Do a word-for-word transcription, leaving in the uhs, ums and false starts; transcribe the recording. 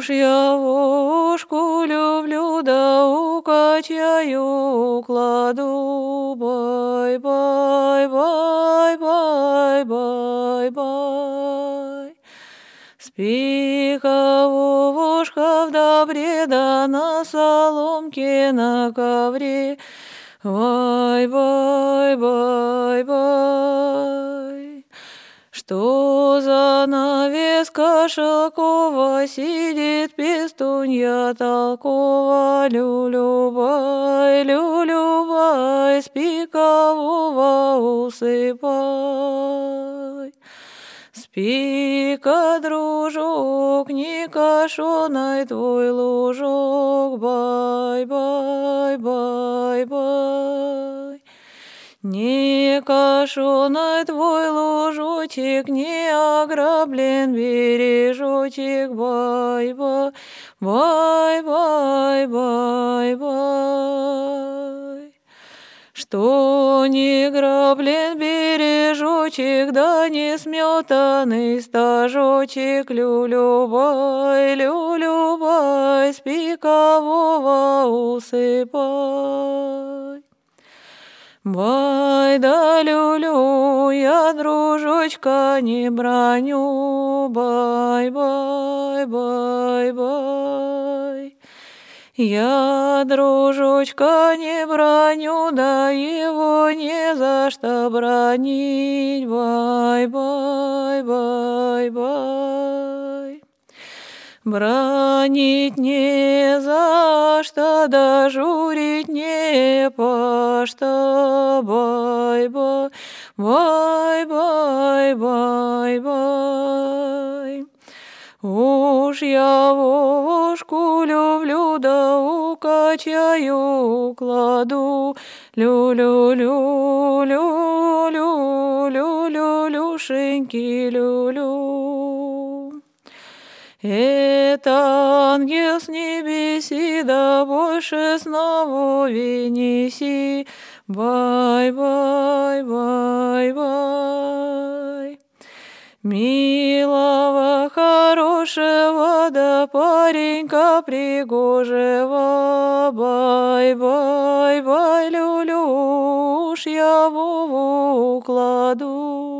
Уж я вошку люблю, да укачаю, кладу. Бай-бай, бай-бай, бай-бай. Спи-ка, вовушка, в добре, да на соломке, на ковре. Бай-бай, бай-бай. Что за навеска шелкова, сидит пестунья толкова. Люлю-бай, люлю-бай, спи-ка, Вова, усыпай. Спи-ка, дружок, не кашеный твой лужок. Бай-бай, бай-бай. Не кашеный твой лужочек, не ограблен бережочек. Бай-бай, бай-бай, бай-бай. Что не граблен бережочек, да не сметанный стажочек. Люлю-бай, люлю-бай, спи-ка, Вова, усыпай. Бай да люлю, я дружочка не браню. Бай-бай, бай-бай. Я дружочка не браню, да его не за что бранить. Бай-бай, бай-бай. Бранить не за что, да журить не по что. Бай-бай, бай-бай, бай-бай. Уж я вовушку люблю, да укачаю, кладу. Лю-лю-лю, лю-лю, лю-лю-люшеньки, лю-лю. Это ангел с небеси, да больше снова венеси. Бай-бай, бай-бай. Милого, хорошего, да паренька пригожего. Бай-бай, бай, люлю, уж я Вову кладу.